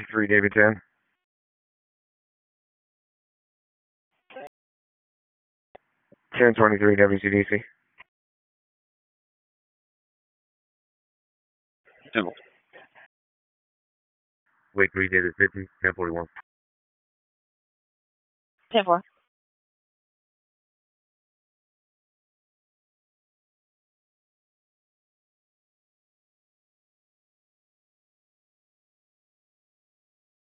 3 David 10. 1023 WCDC. Temple. Wait 3 David 50, 1041. 10-4.